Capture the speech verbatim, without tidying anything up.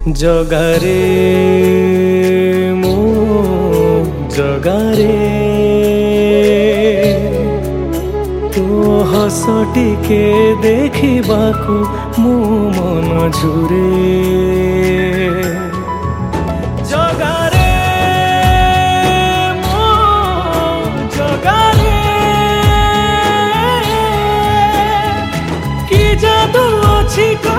जगारे मो जगारे तो हस टिके देखिबाकू मो मन झुरे जगारे मो जगारे कि जादू अछि